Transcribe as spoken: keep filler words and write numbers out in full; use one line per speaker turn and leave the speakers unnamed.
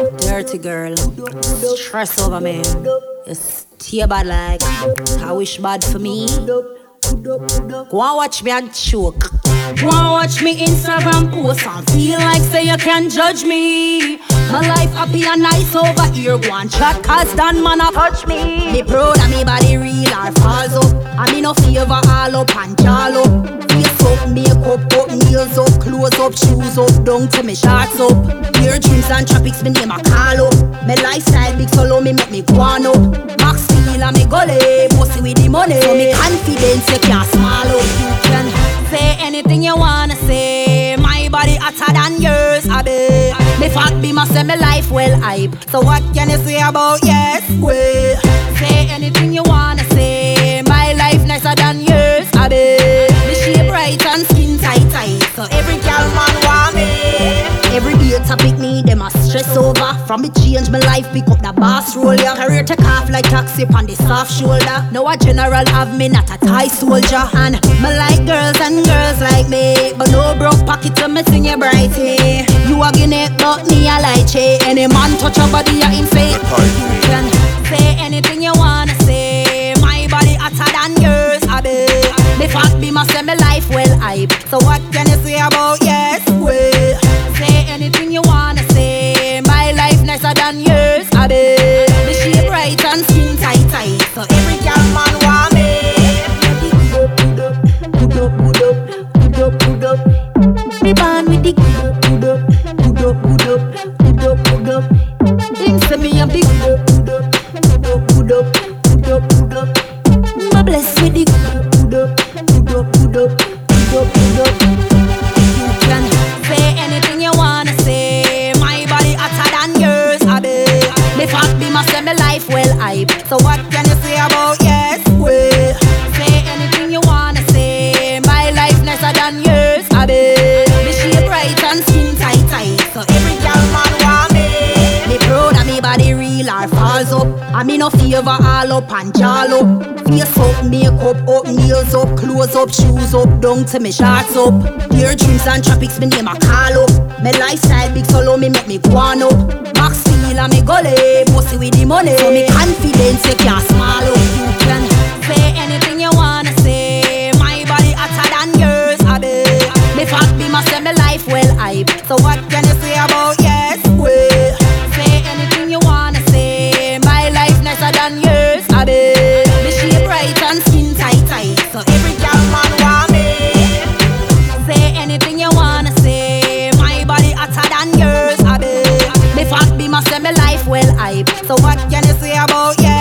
Dirty girl, stress over me. You stay bad like I wish bad for me. Go and watch me and choke. Go and watch me Instagram post and feel like say you can judge me. My life happy and nice over here. Go and chat cause Dan man a touch me. Me proud of me body real or falls up. I me no favor all up and jall up. Face up, makeup up, nails up, clothes up, shoes up, down to me shorts up. Beer dreams and tropics, me name a call up. Me lifestyle big so low, me make me go on up. Max feel and me gully, mostly with the money. So me confidence you can't small up. You can say anything you wanna say. My body hotter than yours, I bet. Me fat be my say me life well hype. So what can you say about yes? Well, say anything you wanna say. My life nicer than yours, I bet. Me shape bright and skin tight tight. So every girl man want me. Every day topic me, them a stress over. From me change my life, pick up the boss roll, yeah. Career take off like taxi on the soft shoulder. Now a general have me, not a Thai soldier. And me like girls and girls like me, but no broke pocket to me sing you bright, hey. You a guinea, but me a light, hey. Any man touch your body, you in fate. You can say anything you wanna say. My body hotter than yours, I bet. Me fat be my say me life well hype. So what can you say about yes? Well, say anything you wanna say. My life nicer than yours, I bet. Me shape bright and skin tight tight. So every girl man want me. Good up, good up, good up, good up, good up. Me born with the good up, good up, good up, good up, good up, good up. Them say me a big good up, good up, good up, good up, good up, good up. Me blessed with the good up, good up, good up, good up, good up, good up. You can say anything you wanna say. My body hotter than yours, I bet. Me fat be my say me life well hype. So what can you say about yes? Well, say anything you wanna say. My life nicer than yours, I bet. Me shape bright and skin tight tight. So every girl man want me. Me proud of me body real or falls up. I me no favor all up and jall up. Face up, makeup up, nails up, clothes up, shoes up, down to me shorts up. Beer dreams and tropics, me name a call up. Me lifestyle big so low, me make me go on up. Max feel and me gully, mostly with the money. So me confidence you can't small up. You can say anything you wanna say. My body hotter than yours, I bet. Me fat be my say me life well hype. So what can you say about yes? Well, say anything you wanna say. My life nicer than yours, I bet. Me shape bright and skin tight tight. So every girl man want me. Say anything you wanna say. My body hotter than yours, I bet. Me fat be my say me life well hype. So what can you say about yes?